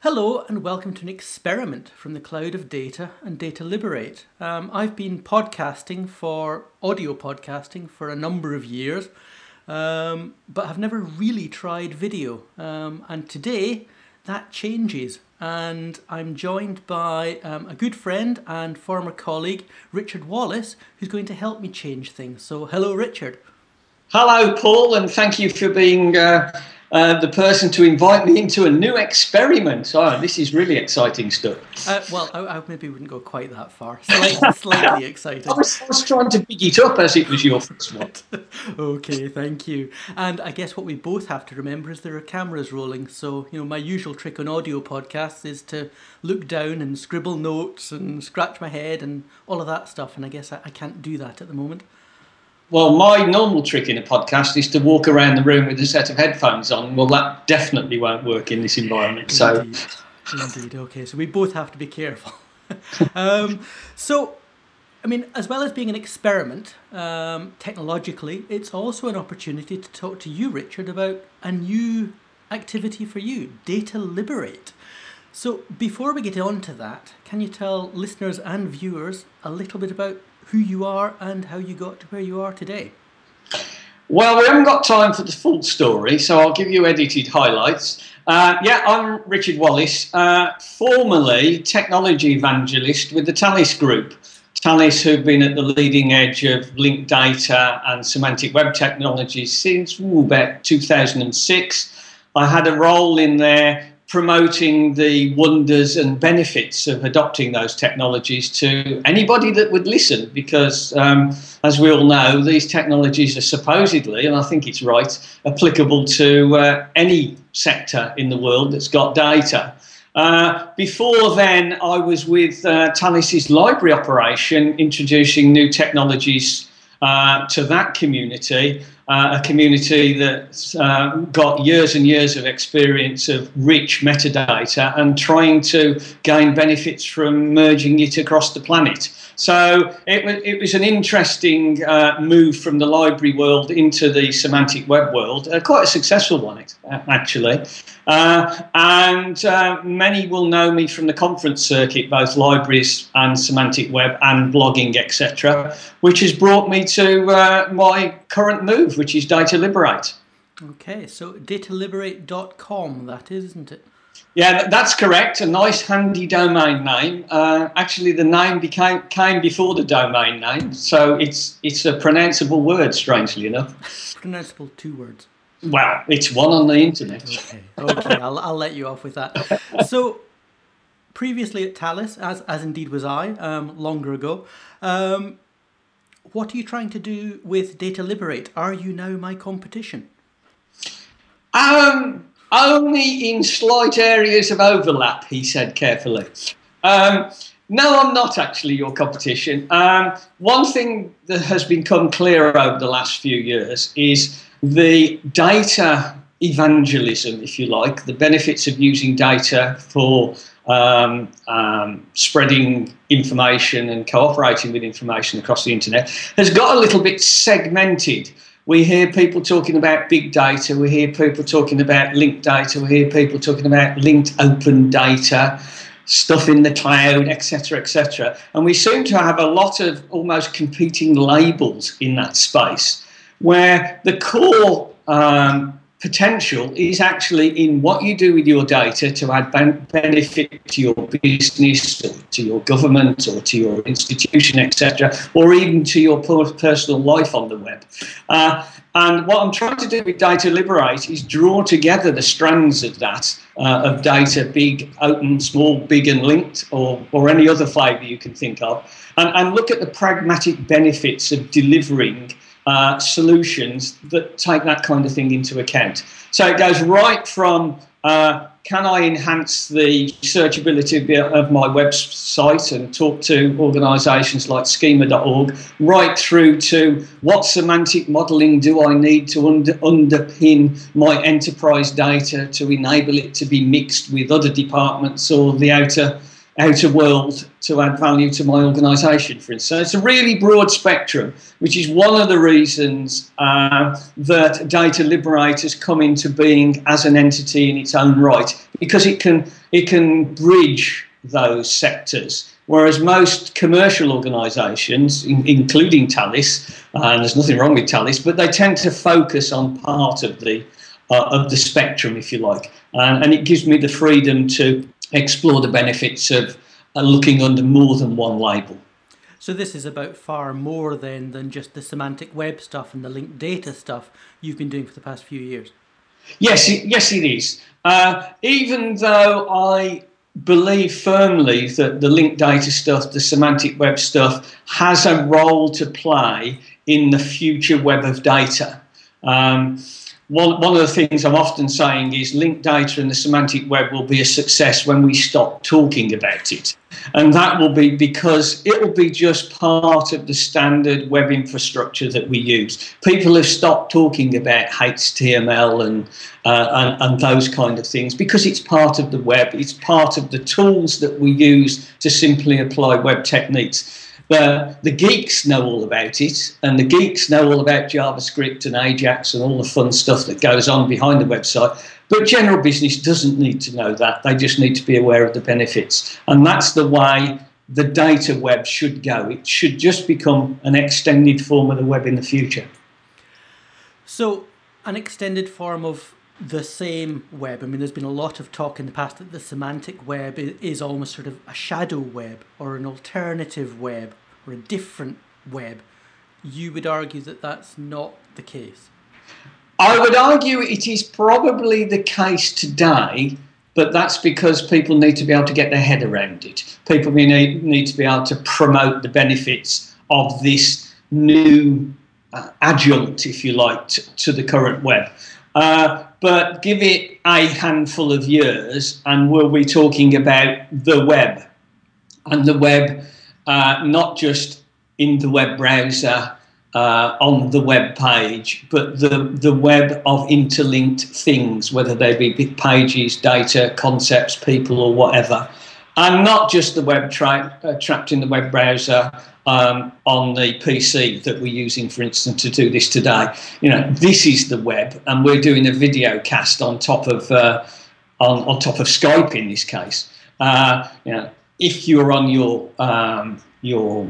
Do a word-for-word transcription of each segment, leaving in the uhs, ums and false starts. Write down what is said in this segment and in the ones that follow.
Hello and welcome to an experiment from the cloud of data and Data Liberate. Um, I've been podcasting for audio podcasting for a number of years, um, but have never really tried video. Um, and today that changes, and I'm joined by um, a good friend and former colleague, Richard Wallace, who's going to help me change things. So, hello, Richard. Hello, Paul, and thank you for being uh, uh, the person to invite me into a new experiment. Oh, this is really exciting stuff. Uh, well, I, I maybe wouldn't go quite that far. Slightly, slightly excited. I was, I was trying to big it up as it was your first one. Okay, thank you. And I guess what we both have to remember is there are cameras rolling. So, you know, my usual trick on audio podcasts is to look down and scribble notes and scratch my head and all of that stuff. And I guess I, I can't do that at the moment. Well, my normal trick in a podcast is to walk around the room with a set of headphones on. Well, that definitely won't work in this environment. So, Indeed. Indeed. Okay, so we both have to be careful. um, so, I mean, as well as being an experiment um, technologically, it's also an opportunity to talk to you, Richard, about a new activity for you, Data Liberate. So before we get on to that, can you tell listeners and viewers a little bit about who you are and how you got to where you are today? Well, we haven't got time for the full story, so I'll give you edited highlights. Uh, yeah, I'm Richard Wallace, uh, formerly technology evangelist with the Talis Group. Talis, who've been at the leading edge of linked data and semantic web technologies since ooh, about two thousand six. I had a role in there promoting the wonders and benefits of adopting those technologies to anybody that would listen, because um, as we all know, these technologies are supposedly, and I think it's right, applicable to uh, any sector in the world that's got data. Uh, before then, I was with uh, Talis's library operation, introducing new technologies uh, to that community. Uh, a community that uh, got years and years of experience of rich metadata and trying to gain benefits from merging it across the planet. So it was, it was an interesting uh, move from the library world into the semantic web world, uh, quite a successful one, actually. Uh, and uh, many will know me from the conference circuit, both libraries and semantic web and blogging, et cetera, which has brought me to uh, my current move, which is Data Liberate. Okay, so data liberate dot com, that is, isn't it? Yeah, that's correct. A nice, handy domain name. Uh, actually, the name became came before the domain name, so it's it's a pronounceable word, strangely enough. Pronounceable, two words. Well, it's one on the internet. Okay, okay, I'll I'll let you off with that. So, previously at Talis, as as indeed was I, um, longer ago. Um, what are you trying to do with Data Liberate? Are you now my competition? Um. Only in slight areas of overlap, he said carefully. Um, no, I'm not actually your competition. Um, one thing that has become clearer over the last few years is the data evangelism, if you like, the benefits of using data for um, um, spreading information and cooperating with information across the internet has got a little bit segmented. We hear people talking about big data, we hear people talking about linked data, we hear people talking about linked open data, stuff in the cloud, et cetera, et cetera. And we seem to have a lot of almost competing labels in that space, where the core um, potential is actually in what you do with your data to add ben- benefit to your business or to your government or to your institution, et cetera, or even to your personal life on the web. Uh, and what I'm trying to do with Data Liberate is draw together the strands of that, uh, of data, big, open, small, big and linked, or, or any other flavour you can think of, and, and look at the pragmatic benefits of delivering Uh, solutions that take that kind of thing into account. So it goes right from uh, can I enhance the searchability of my website and talk to organisations like schema dot org, right through to what semantic modelling do I need to under, underpin my enterprise data to enable it to be mixed with other departments or the outer outer world to add value to my organisation, for instance. So it's a really broad spectrum, which is one of the reasons uh, that Data Liberate has come into being as an entity in its own right, because it can it can bridge those sectors. Whereas most commercial organisations, in, including Thales, uh, and there's nothing wrong with Thales, but they tend to focus on part of the uh, of the spectrum, if you like, uh, and it gives me the freedom to explore the benefits of uh, looking under more than one label. So this is about far more then than just the semantic web stuff and the linked data stuff you've been doing for the past few years. Yes, it, yes, it is. Uh, even though I believe firmly that the linked data stuff, the semantic web stuff, has a role to play in the future web of data. Um, one, one of the things I'm often saying is linked data and the semantic web will be a success when we stop talking about it. And that will be because it will be just part of the standard web infrastructure that we use. People have stopped talking about H T M L and, uh, and, and those kind of things because it's part of the web. It's part of the tools that we use to simply apply web techniques. The, the geeks know all about it, and the geeks know all about JavaScript and Ajax and all the fun stuff that goes on behind the website. But general business doesn't need to know that. They just need to be aware of the benefits. And that's the way the data web should go. It should just become an extended form of the web in the future. So an extended form of the same web. I mean, there's been a lot of talk in the past that the semantic web is almost sort of a shadow web or an alternative web or a different web. You would argue that that's not the case. I would argue it is probably the case today, but that's because people need to be able to get their head around it. People need, need to be able to promote the benefits of this new uh, adjunct, if you like, to, to the current web. Uh, but give it a handful of years and we'll be talking about the web. And the web, uh, not just in the web browser, uh, on the web page, but the, the web of interlinked things, whether they be big pages, data, concepts, people, or whatever. And not just the web tra- uh, trapped in the web browser um, on the P C that we're using, for instance, to do this today. You know, this is the web, and we're doing a video cast on top of uh, on, on top of Skype in this case. Uh, you know, if you're on your um, your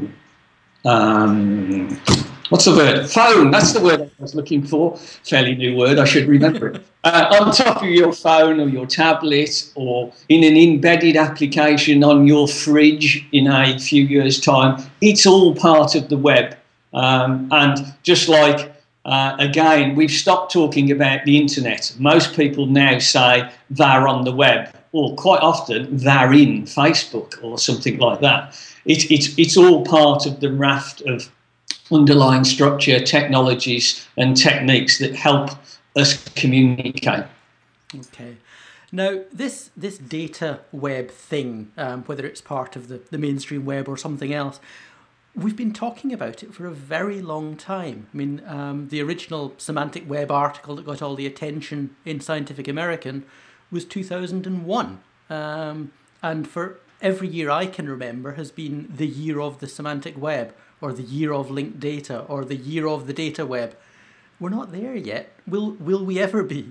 um, what's the word? Phone. That's the word I was looking for. Fairly new word. I should remember it. Uh, on top of your phone or your tablet or in an embedded application on your fridge in a few years' time, it's all part of the web. Um, and just like, uh, again, we've stopped talking about the internet. Most people now say they're on the web, or quite often they're in Facebook or something like that. It, it's, it's all part of the raft of underlying structure, technologies and techniques that help us communicate. Okay. Now, this this data web thing, um, whether it's part of the, the mainstream web or something else, we've been talking about it for a very long time. I mean, um, the original semantic web article that got all the attention in Scientific American was two thousand one. Um, and for every year I can remember has been the year of the semantic web, or the year of linked data, or the year of the data web. We're not there yet. Will will we ever be?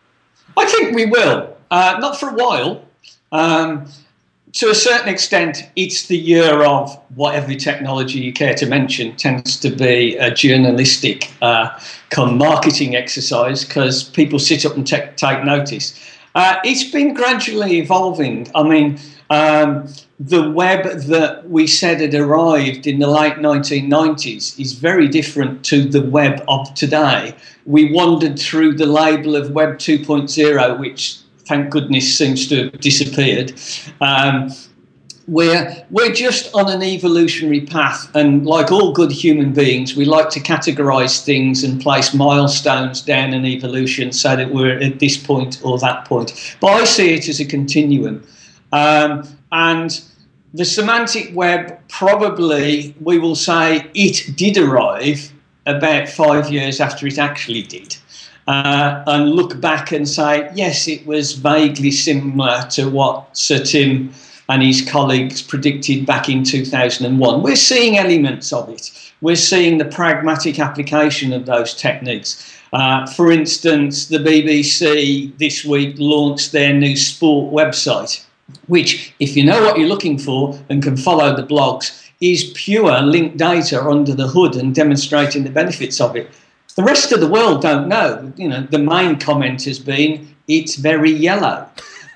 I think we will. Uh, not for a while. Um, to a certain extent, it's the year of whatever technology you care to mention tends to be a journalistic uh, come marketing exercise because people sit up and te- take notice. Uh, it's been gradually evolving. I mean, um, the web that we said had arrived in the late nineteen nineties is very different to the web of today. We wandered through the label of Web two point oh, which, thank goodness, seems to have disappeared. Um, we're, we're just on an evolutionary path, and like all good human beings, we like to categorise things and place milestones down in evolution so that we're at this point or that point. But I see it as a continuum. Um, and the semantic web, probably, we will say it did arrive about five years after it actually did. Uh, and look back and say, yes, it was vaguely similar to what Sir Tim and his colleagues predicted back in two thousand one. We're seeing elements of it. We're seeing the pragmatic application of those techniques. Uh, for instance, the B B C this week launched their new sport website, which, if you know what you're looking for and can follow the blogs, is pure linked data under the hood and demonstrating the benefits of it. The rest of the world don't know. You know, the main comment has been, it's very yellow.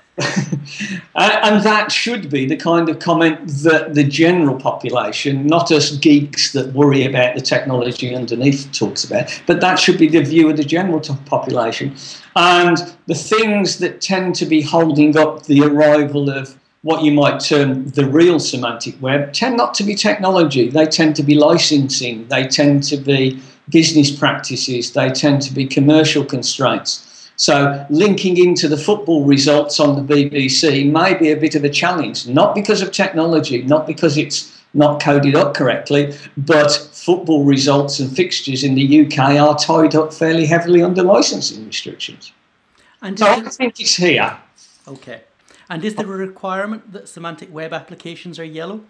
And that should be the kind of comment that the general population, not us geeks that worry about the technology underneath, talks about, but that should be the view of the general population. And the things that tend to be holding up the arrival of what you might term the real semantic web tend not to be technology. They tend to be licensing. They tend to be business practices. They tend to be commercial constraints. So linking into the football results on the B B C may be a bit of a challenge, not because of technology, not because it's not coded up correctly, but football results and fixtures in the U K are tied up fairly heavily under licensing restrictions. And so I think it's here. Okay. And is there a requirement that semantic web applications are yellow?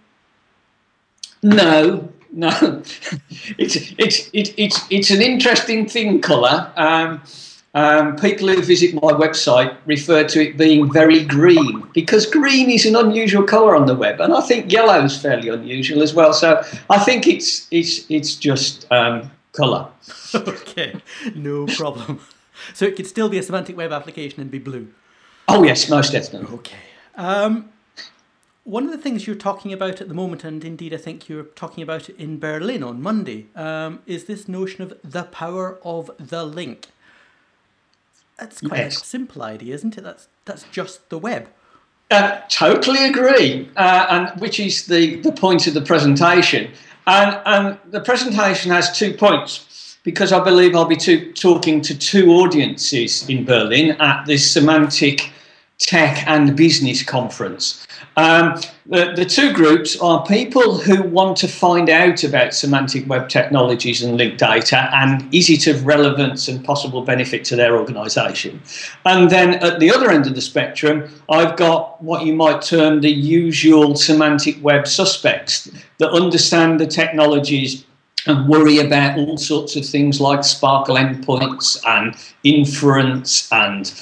No, no. it's, it's, it's, it's, it's an interesting thing, colour. Um, Um, people who visit my website refer to it being very green, because green is an unusual colour on the web, and I think yellow is fairly unusual as well. So I think it's it's it's just um, colour. Okay, no problem. So it could still be a semantic web application and be blue. Oh yes, most definitely. Okay. Um, one of the things you're talking about at the moment, and indeed I think you're talking about it in Berlin on Monday, um, is this notion of the power of the link. That's quite yes. a simple idea, isn't it? That's that's just the web. Uh, totally agree, uh, and which is the, the point of the presentation. And, and the presentation has two points, because I believe I'll be to, talking to two audiences in Berlin at this Semantic Tech and Business Conference. Um, the, the two groups are people who want to find out about semantic web technologies and linked data, and is it of relevance and possible benefit to their organisation. And then at the other end of the spectrum, I've got what you might term the usual semantic web suspects that understand the technologies and worry about all sorts of things like Sparkle endpoints and inference and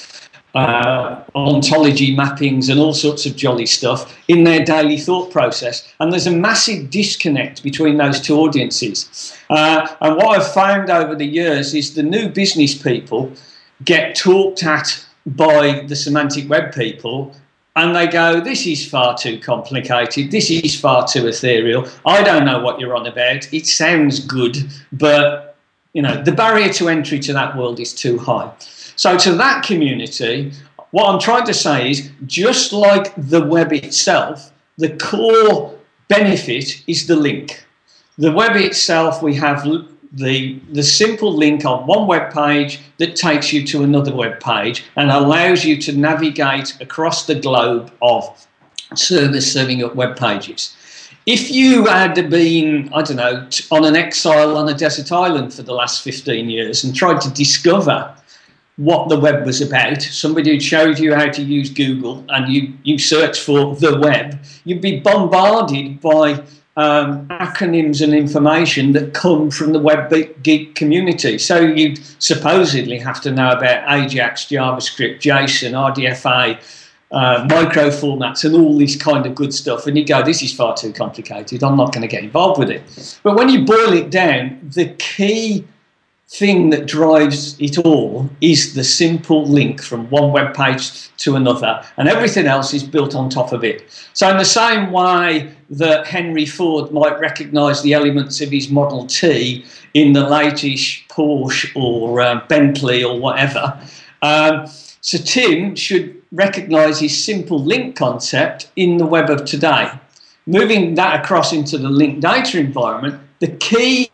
Uh, ontology mappings and all sorts of jolly stuff in their daily thought process. And there's a massive disconnect between those two audiences. Uh, and what I've found over the years is the new business people get talked at by the semantic web people, and they go, this is far too complicated, this is far too ethereal, I don't know what you're on about, it sounds good, but you know, the barrier to entry to that world is too high. So to that community, what I'm trying to say is, just like the web itself, the core benefit is the link. The web itself, we have the, the simple link on one web page that takes you to another web page and allows you to navigate across the globe of servers serving up web pages. If you had been, I don't know, on an exile on a desert island for the last fifteen years and tried to discover what the web was about, somebody who showed you how to use Google, and you, you search for the web, you'd be bombarded by um, acronyms and information that come from the web geek community. So you'd supposedly have to know about Ajax, JavaScript, JSON, R D F A, uh, micro formats, and all this kind of good stuff. And you go, this is far too complicated, I'm not going to get involved with it. But when you boil it down, the key thing that drives it all is the simple link from one web page to another, and everything else is built on top of it. So in the same way that Henry Ford might recognise the elements of his Model T in the latest Porsche or uh, Bentley or whatever, um, so Tim should recognise his simple link concept in the web of today. Moving that across into the linked data environment, the key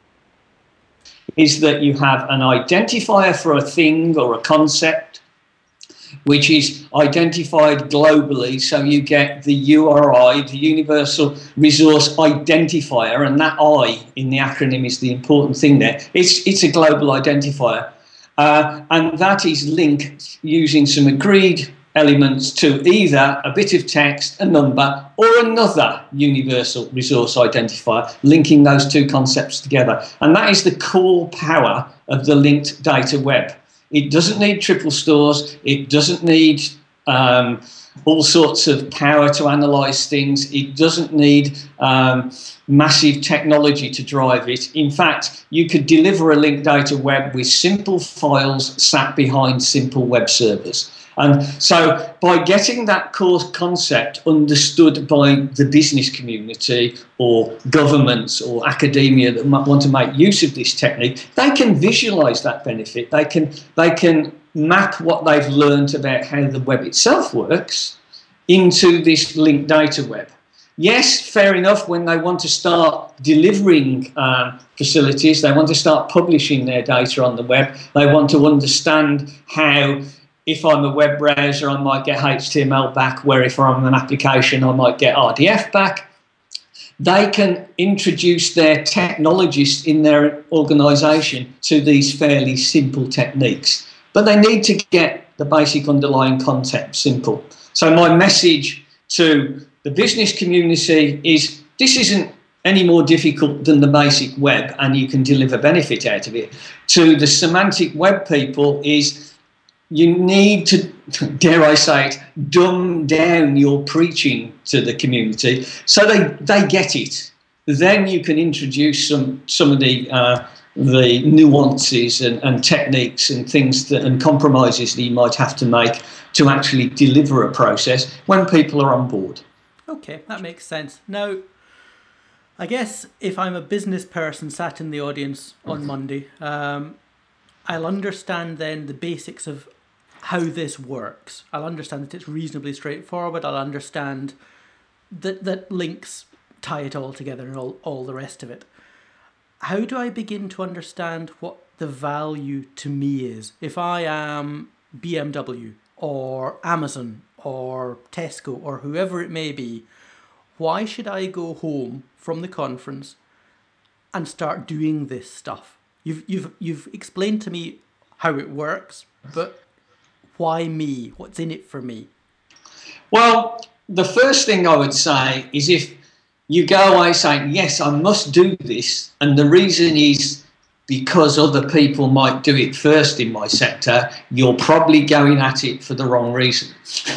is that you have an identifier for a thing or a concept, which is identified globally. So you get the U R I, the Universal Resource Identifier, and that I in the acronym is the important thing there. It's, it's a global identifier. Uh, and that is linked using some agreed elements to either a bit of text, a number, or another universal resource identifier, linking those two concepts together. And that is the core power of the linked data web. It doesn't need triple stores. It doesn't need um, all sorts of power to analyse things. It doesn't need um, massive technology to drive it. In fact, you could deliver a linked data web with simple files sat behind simple web servers. And so by getting that core concept understood by the business community or governments or academia that might want to make use of this technique, they can visualise that benefit. They can, they can map what they've learned about how the web itself works into this linked data web. Yes, fair enough, when they want to start delivering um, facilities, they want to start publishing their data on the web, they want to understand how, if I'm a web browser, I might get H T M L back, where if I'm an application, I might get R D F back. They can introduce their technologists in their organisation to these fairly simple techniques. But they need to get the basic underlying concept simple. So my message to the business community is this isn't any more difficult than the basic web, and you can deliver benefit out of it. To the semantic web people is you need to, dare I say it, dumb down your preaching to the community so they, they get it. Then you can introduce some, some of the, uh, the nuances and, and techniques and things that, and compromises that you might have to make to actually deliver a process when people are on board. Okay, that makes sense. Now, I guess if I'm a business person sat in the audience on Monday, um, I'll understand then the basics of how this works. I'll understand that it's reasonably straightforward. I'll understand that that links tie it all together and all, all the rest of it. How do I begin to understand what the value to me is? If I am B M W or Amazon or Tesco or whoever it may be, why should I go home from the conference and start doing this stuff? You've, you've, you've explained to me how it works, but why me? What's in it for me? Well, the first thing I would say is if you go away saying, yes, I must do this, and the reason is because other people might do it first in my sector, you're probably going at it for the wrong reason.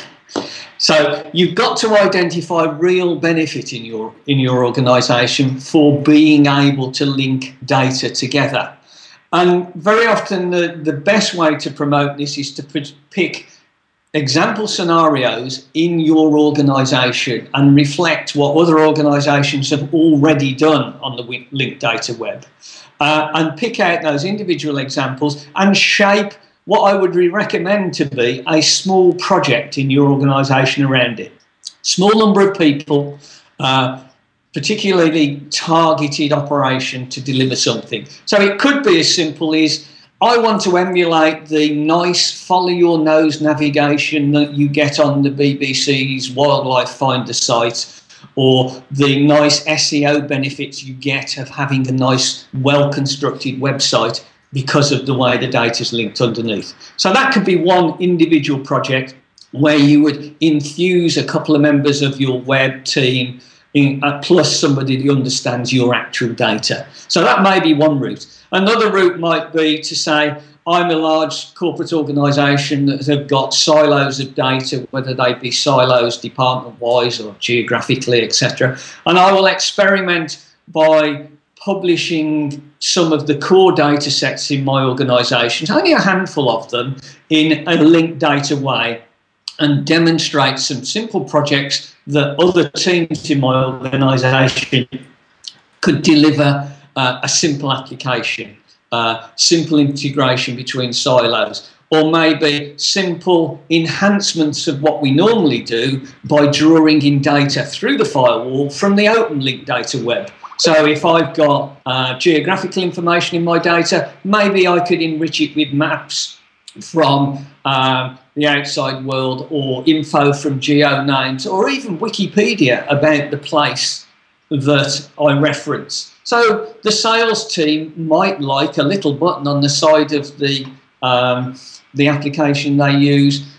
So you've got to identify real benefit in your, in your organisation for being able to link data together. And very often the, the best way to promote this is to pick example scenarios in your organisation and reflect what other organisations have already done on the linked data web. Uh, and pick out those individual examples and shape what I would recommend to be a small project in your organisation around it. Small number of people, uh, particularly targeted operation to deliver something. So it could be as simple as, I want to emulate the nice follow your nose navigation that you get on the B B C's Wildlife Finder site, or the nice S E O benefits you get of having a nice, well-constructed website because of the way the data is linked underneath. So that could be one individual project where you would infuse a couple of members of your web team in, uh, plus somebody who understands your actual data. So that may be one route. Another route might be to say, I'm a large corporate organisation that have got silos of data, whether they be silos department-wise or geographically, et cetera. And I will experiment by publishing some of the core data sets in my organisation, only a handful of them, in a linked data way, and demonstrate some simple projects that other teams in my organisation could deliver uh, a simple application. Uh, simple integration between silos, or maybe simple enhancements of what we normally do by drawing in data through the firewall from the open linked data web. So if I've got uh, geographical information in my data, maybe I could enrich it with maps from um, the outside world, or info from geo names, or even Wikipedia about the place that I reference. So the sales team might like a little button on the side of the, um, the application they use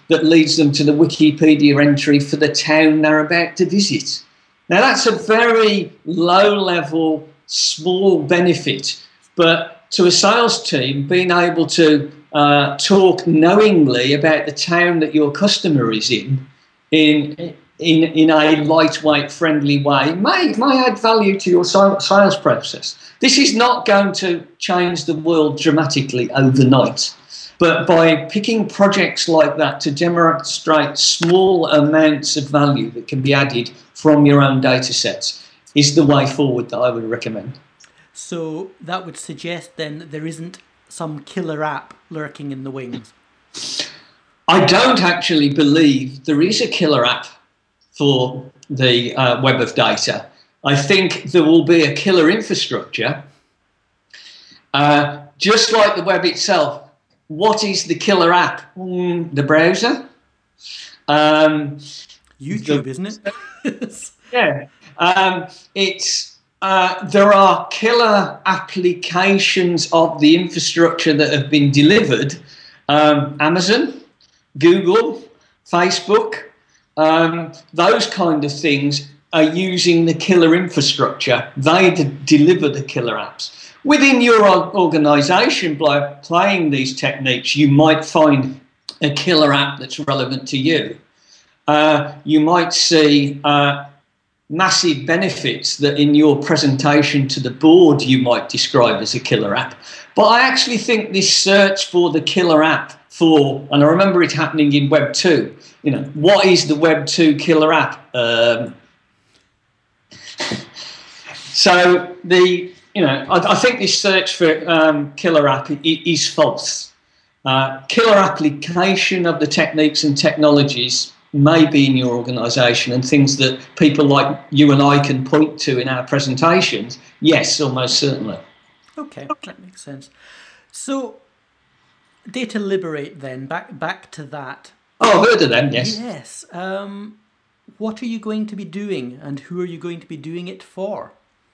that leads them to the Wikipedia entry for the town they're about to visit. Now, that's a very low-level, small benefit, but to a sales team, being able to uh, talk knowingly about the town that your customer is in, in in in a lightweight, friendly way, may may add value to your sales process. This is not going to change the world dramatically overnight, but by picking projects like that to demonstrate small amounts of value that can be added from your own data sets is the way forward that I would recommend. So that would suggest then that there isn't some killer app lurking in the wings. I don't actually believe there is a killer app for the uh, web of data. I think there will be a killer infrastructure. Uh, just like the web itself, what is the killer app? Mm, the browser. Um, YouTube, the, isn't it? yeah. Um, it's uh, there are killer applications of the infrastructure that have been delivered. Um, Amazon, Google, Facebook, um, those kind of things are using the killer infrastructure. They d- deliver the killer apps. Within your organisation, by applying these techniques, you might find a killer app that's relevant to you. Uh, you might see uh, massive benefits that in your presentation to the board you might describe as a killer app. But I actually think this search for the killer app for, and I remember it happening in Web two, you know, what is the Web two killer app? Um, so the, you know, I, I think this search for um, killer app is false. Uh, killer application of the techniques and technologies may be in your organisation, and things that people like you and I can point to in our presentations, yes, almost certainly. Okay, that makes sense. So, Data Liberate then, back back to that. Oh, I've heard of them, yes. Yes. Um, what are you going to be doing, and who are you going to be doing it for?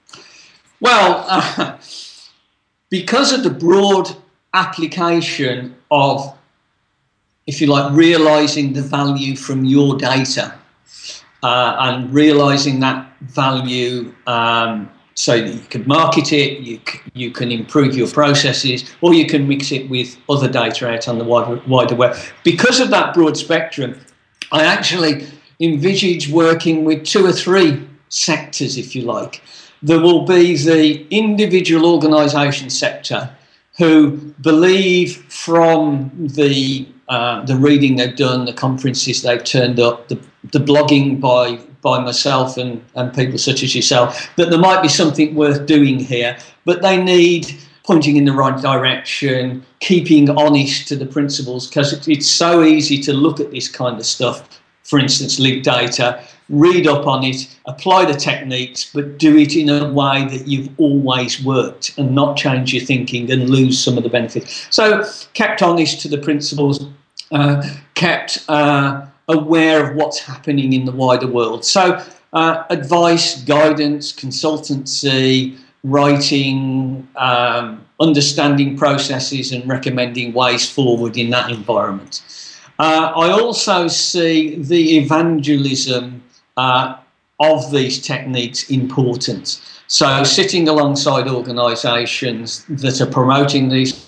Well, uh, because of the broad application of, if you like, realising the value from your data uh, and realising that value um, so that you can market it, you, c- you can improve your processes, or you can mix it with other data out on the wider, wider web. Because of that broad spectrum, I actually envisage working with two or three sectors, if you like. There will be the individual organisation sector who believe from the uh, the reading they've done, the conferences they've turned up, the, the blogging by by myself and, and people such as yourself, that there might be something worth doing here, but they need pointing in the right direction, keeping honest to the principles, because it, it's so easy to look at this kind of stuff, for instance, linked data, read up on it, apply the techniques, but do it in a way that you've always worked and not change your thinking and lose some of the benefits. So kept honest to the principles, uh, kept uh, aware of what's happening in the wider world. So uh, advice, guidance, consultancy, writing, um, understanding processes and recommending ways forward in that environment. Uh, I also see the evangelism uh, of these techniques important. So sitting alongside organisations that are promoting these,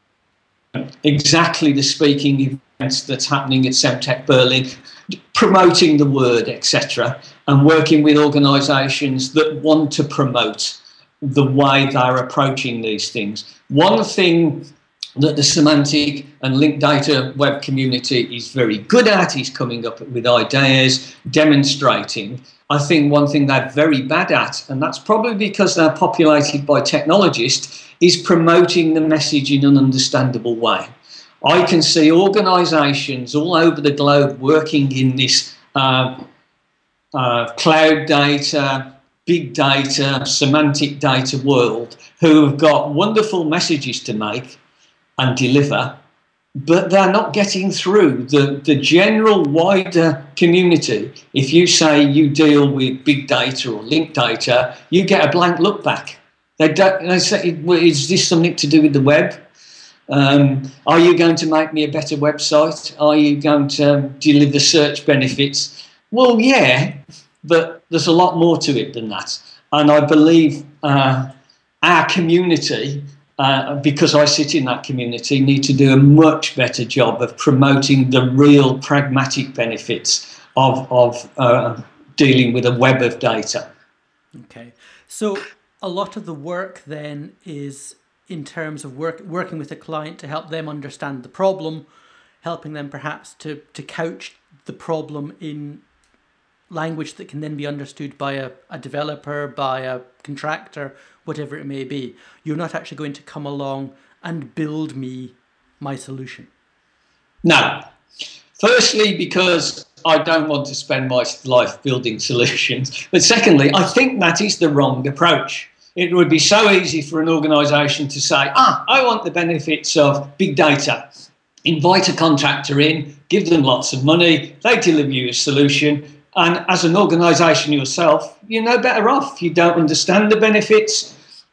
exactly the speaking events that's happening at Semtech Berlin, promoting the word, et cetera, and working with organisations that want to promote the way they're approaching these things. One thing that the semantic and linked data web community is very good at is coming up with ideas, demonstrating. I think one thing they're very bad at, and that's probably because they're populated by technologists, is promoting the message in an understandable way. I can see organisations all over the globe working in this uh, uh, cloud data, big data, semantic data world who have got wonderful messages to make and deliver, but they're not getting through the, the general wider community. If you say you deal with big data or linked data, you get a blank look back. They don't. They say, well, is this something to do with the web? Um, are you going to make me a better website? Are you going to deliver search benefits? Well, yeah, but there's a lot more to it than that. And I believe uh, our community, uh, because I sit in that community, need to do a much better job of promoting the real pragmatic benefits of, of uh, dealing with a web of data. Okay. So a lot of the work then is in terms of work, working with a client to help them understand the problem, helping them perhaps to, to couch the problem in language that can then be understood by a, a developer, by a contractor, whatever it may be. You're not actually going to come along and build me my solution. No. Firstly, because I don't want to spend my life building solutions. But secondly, I think that is the wrong approach. It would be so easy for an organisation to say, ah, I want the benefits of big data. Invite a contractor in, give them lots of money, they deliver you a solution. And as an organisation yourself, you're no better off. You don't understand the benefits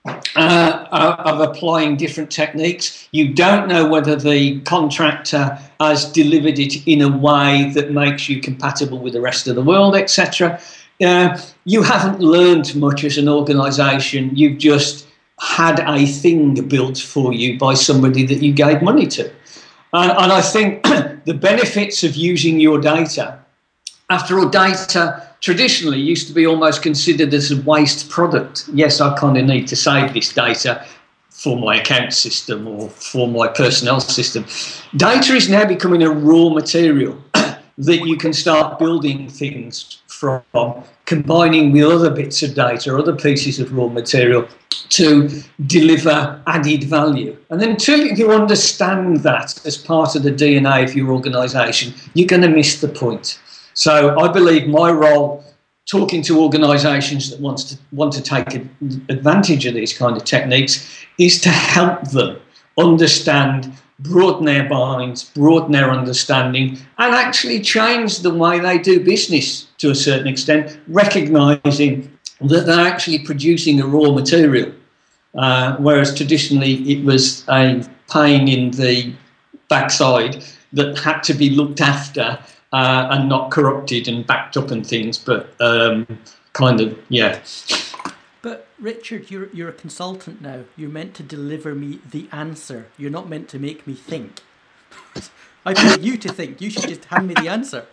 uh, of applying different techniques. You don't know whether the contractor has delivered it in a way that makes you compatible with the rest of the world, et cetera. Uh, you haven't learned much as an organisation. You've just had a thing built for you by somebody that you gave money to. And, and I think the benefits of using your data, after all, data traditionally used to be almost considered as a waste product. Yes, I kind of need to save this data for my account system or for my personnel system. Data is now becoming a raw material that you can start building things from, combining with other bits of data, other pieces of raw material to deliver added value. And then until you understand that as part of the D N A of your organisation, you're going to miss the point. So I believe my role, talking to organisations that wants to want to take advantage of these kind of techniques, is to help them understand, broaden their minds, broaden their understanding, and actually change the way they do business to a certain extent, recognising that they're actually producing a raw material, uh, whereas traditionally it was a pain in the backside that had to be looked after uh, and not corrupted and backed up and things, but um, kind of, yeah. But Richard, you're you're a consultant now. You're meant to deliver me the answer. You're not meant to make me think. I pay you to think. You should just hand me the answer.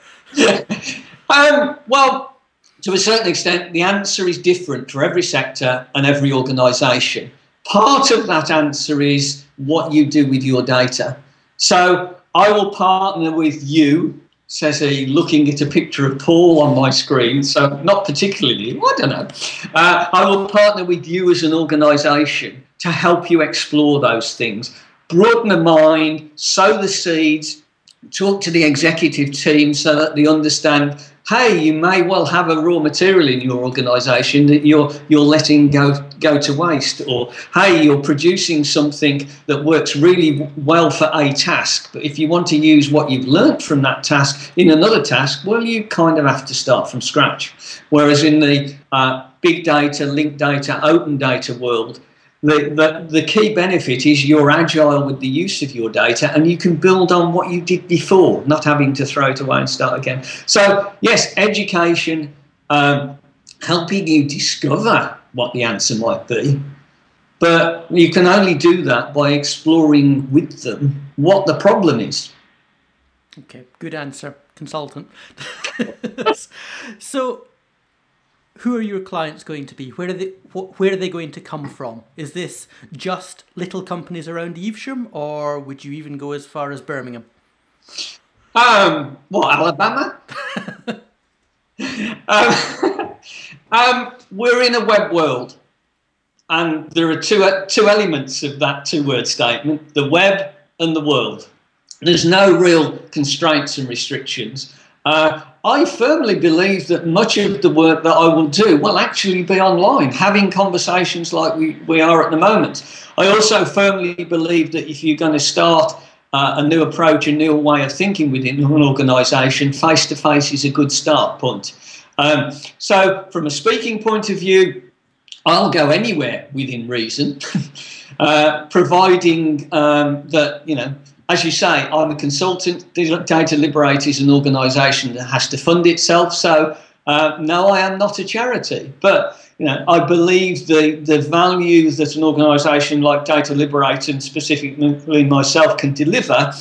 um, well, to a certain extent, the answer is different for every sector and every organisation. Part of that answer is what you do with your data. So I will partner with you, says he, looking at a picture of Paul on my screen, so not particularly, I don't know. Uh, I will partner with you as an organisation to help you explore those things, broaden the mind, sow the seeds, talk to the executive team so that they understand, hey, you may well have a raw material in your organisation that you're you're letting go go to waste, or hey, you're producing something that works really well for a task, but if you want to use what you've learnt from that task in another task, well, you kind of have to start from scratch. Whereas in the uh, big data, linked data, open data world, The, the, the key benefit is you're agile with the use of your data and you can build on what you did before, not having to throw it away and start again. So, yes, education, um, helping you discover what the answer might be, but you can only do that by exploring with them what the problem is. Okay, good answer, consultant. So, who are your clients going to be? Where are they? Wh- where are they going to come from? Is this just little companies around Evesham, or would you even go as far as Birmingham? Um, what, Alabama? um, um, we're in a web world, and there are two two elements of that two-word statement: the web and the world. There's no real constraints and restrictions. Uh, I firmly believe that much of the work that I will do will actually be online, having conversations like we, we are at the moment. I also firmly believe that if you're going to start uh, a new approach, a new way of thinking within an organisation, face-to-face is a good start point. Um, so from a speaking point of view, I'll go anywhere within reason, uh, providing um, that, you know, as you say, I'm a consultant. Data Liberate is an organisation that has to fund itself. So, uh, no, I am not a charity. But, you know, I believe the, the value that an organisation like Data Liberate, and specifically myself, can deliver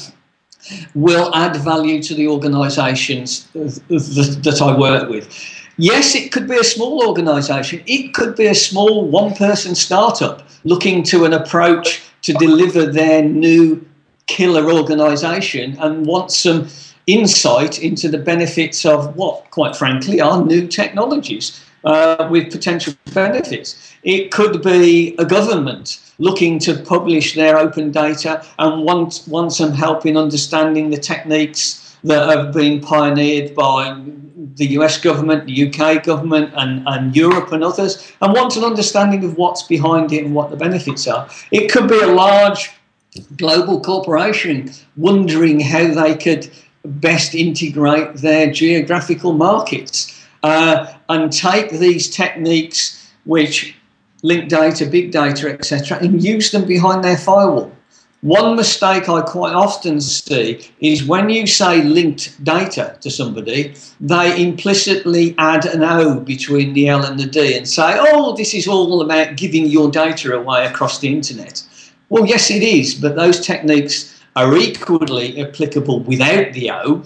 will add value to the organisations that, that I work with. Yes, it could be a small organisation. It could be a small one-person startup looking to an approach to deliver their new killer organisation and want some insight into the benefits of what, quite frankly, are new technologies uh, with potential benefits. It could be a government looking to publish their open data and want, want some help in understanding the techniques that have been pioneered by the U S government, the U K government, and, and Europe and others, and want an understanding of what's behind it and what the benefits are. It could be a large global corporation wondering how they could best integrate their geographical markets uh, and take these techniques, which link data, big data, et cetera, and use them behind their firewall. One mistake I quite often see is when you say linked data to somebody, they implicitly add an O between the L and the D and say, oh, this is all about giving your data away across the internet. Well, yes, it is, but those techniques are equally applicable without the O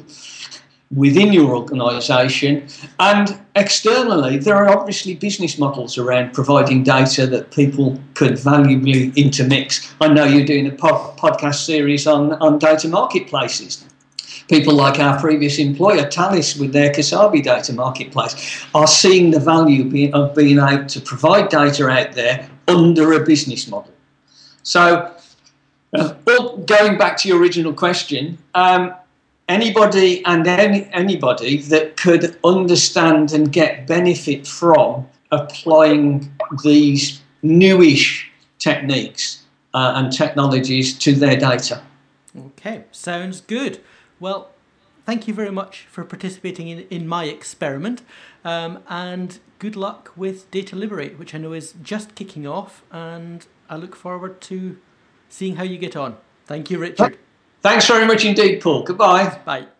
within your organisation, and externally there are obviously business models around providing data that people could valuably intermix. I know you're doing a pod- podcast series on, on data marketplaces. People like our previous employer, Thales, with their Kasabi data marketplace, are seeing the value of being able to provide data out there under a business model. So, uh, well, going back to your original question, um, anybody and any, anybody that could understand and get benefit from applying these newish techniques uh, and technologies to their data. Okay, sounds good. Well, thank you very much for participating in, in my experiment, um, and good luck with Data Liberate, which I know is just kicking off, and I look forward to seeing how you get on. Thank you, Richard. Thanks very much indeed, Paul. Goodbye. Bye.